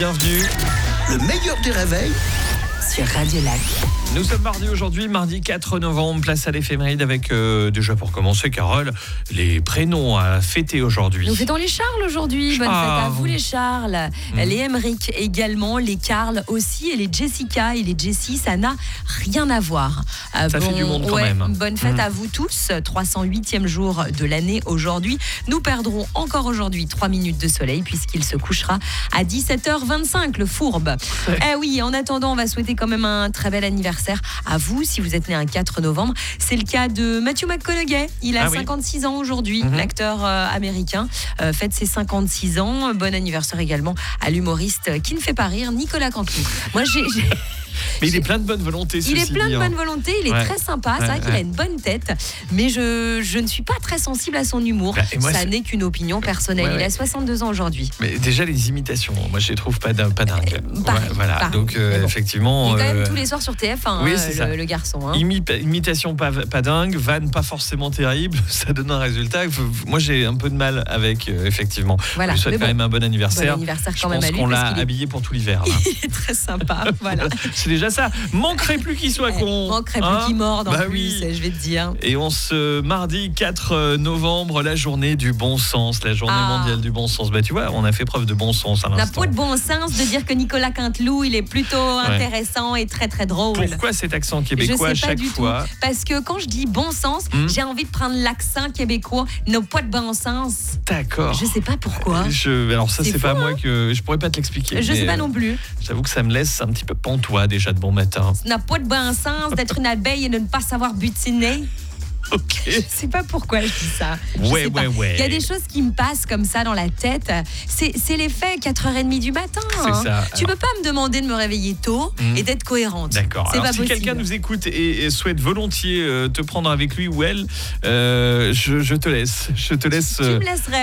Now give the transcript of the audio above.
Bienvenue. Le meilleur des réveils sur Radio Lac. Nous sommes mardi aujourd'hui, mardi 4 novembre, place à l'éphéméride avec déjà pour commencer, Carole, les prénoms à fêter aujourd'hui. Nous fêtons les Charles aujourd'hui. Bonne fête à vous les Charles. Les Emmerich également, les Karl aussi et les Jessica et les Jessie, ça n'a rien à voir. Ça fait du monde quand même. Bonne fête à vous tous. 308e jour de l'année aujourd'hui. Nous perdrons encore aujourd'hui 3 minutes de soleil puisqu'il se couchera à 17h25, le fourbe. Eh oui, en attendant, on va souhaiter quand même un très bel anniversaire à vous si vous êtes né un 4 novembre. C'est le cas de Matthew McConaughey. Il a 56 ans aujourd'hui, l'acteur américain fête ses 56 ans. Bon anniversaire également à l'humoriste qui ne fait pas rire, Nicolas Canteloup. Moi, Mais il est plein de bonne volonté. Il est plein de bonne volonté, il est très sympa, c'est vrai qu'il a une bonne tête, mais je ne suis pas très sensible à son humour. Ça n'est qu'une opinion personnelle. Il a 62 ans aujourd'hui. Mais déjà les imitations, moi je les trouve pas dingues. Pareil. Donc effectivement. Il est quand même tous les soirs sur TF1, le garçon. Hein. Imitation pas dingue, vanne pas forcément terrible, ça donne un résultat. Moi j'ai un peu de mal avec, effectivement. Voilà. Je lui souhaite quand même un bon anniversaire. Je pense qu'on l'a habillé pour tout l'hiver. Il est très sympa, voilà. C'est déjà ça. Manquerait plus qu'il soit con. Manquerait plus qu'il morde en plus, je vais te dire. Et on se mardi 4 novembre, la journée du bon sens, la journée mondiale du bon sens. Bah tu vois, on a fait preuve de bon sens à l'instant. On n'a pas de bon sens de dire que Nicolas Canteloup, il est plutôt intéressant et très très drôle. Pourquoi cet accent québécois à chaque fois ? Parce que quand je dis bon sens, j'ai envie de prendre l'accent québécois, n'a pas de bon sens. D'accord. Je sais pas pourquoi. Alors ça c'est pas moi que je pourrais pas te l'expliquer. Je sais pas non plus. J'avoue que ça me laisse un petit peu pantois déjà de bon matin. Ça n'a pas de bon sens d'être une abeille et de ne pas savoir butiner. Ok. Je sais pas pourquoi je dis ça. Ouais. Il y a des choses qui me passent comme ça dans la tête. C'est l'effet 4h30 du matin. C'est ça. Tu peux pas me demander de me réveiller tôt et d'être cohérente. D'accord. C'est alors pas si possible. quelqu'un nous écoute et souhaite volontiers te prendre avec lui ou elle, je te laisse. Tu me laisserais.